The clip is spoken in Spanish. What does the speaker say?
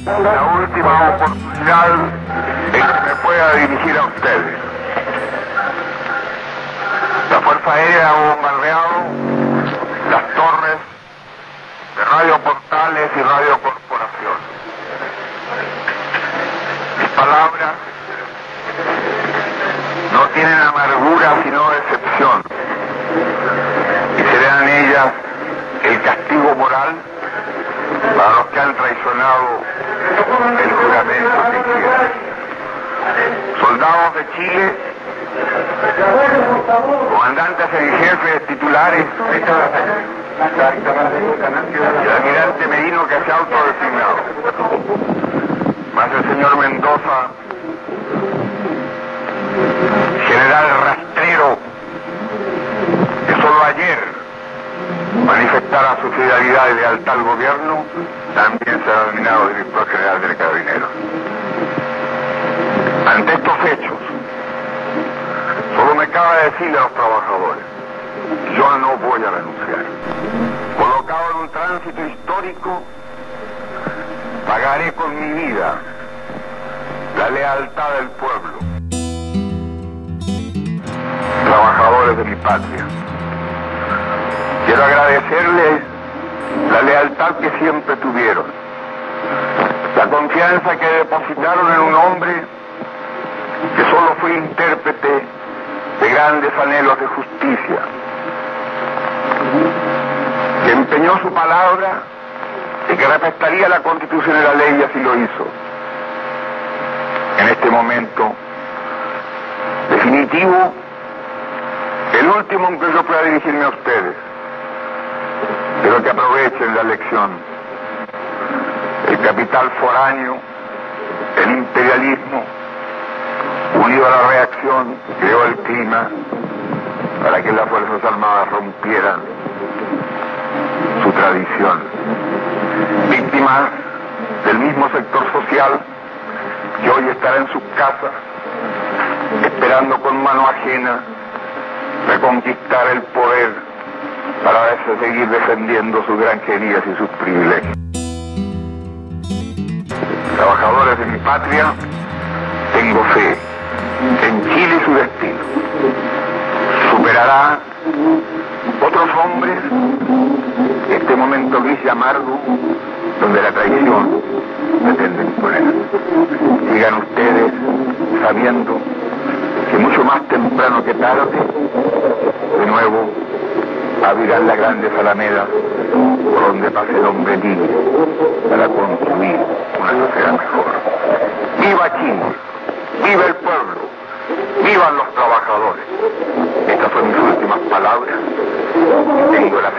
la última oportunidad en que me pueda dirigir a ustedes. La Fuerza Aérea ha bombardeado las torres de Radio Portales y Radio Corporación. Mis palabras no tienen amargura sino decepción, y serán ellas el castigo moral para los que han traicionado el juramento que hicieron. Soldados de Chile, comandantes en jefe, titulares, y el almirante Merino, que se ha autodesignado, más el señor Mendoza, general rastrero, que solo ayer manifestara su fidelidad y lealtad al gobierno, también será nominado director general del Carabineros. Ante estos hechos, solo me cabe decirle a los trabajadores: yo no voy a renunciar. Colocado en un tránsito histórico, pagaré con mi vida la lealtad del pueblo. Trabajadores de mi patria, quiero agradecerles la lealtad que siempre tuvieron, la confianza que depositaron en un hombre que solo fue intérprete de grandes anhelos de justicia, que empeñó su palabra y que respetaría la Constitución y la ley, y así lo hizo. En este momento definitivo, el último en que yo pueda dirigirme a ustedes, pero que aprovechen la lección. El capital foráneo, el imperialismo, unido a la reacción, creó el clima para que las Fuerzas Armadas rompieran su tradición. Víctimas del mismo sector social que hoy estará en sus casas esperando con mano ajena reconquistar el poder para seguir defendiendo sus granjerías y sus privilegios. Trabajadores de mi patria, tengo fe en Chile y su destino. Superará otros hombres este momento gris y amargo donde la traición pretende imponer. Sigan ustedes sabiendo que mucho más temprano que tarde, de nuevo, abrirán las grandes alamedas por donde pase el hombre libre para construir una sociedad mejor. ¡Viva Chile! ¡Viva el pueblo! ¡Vivan los trabajadores! Estas son mis últimas palabras. Tengo la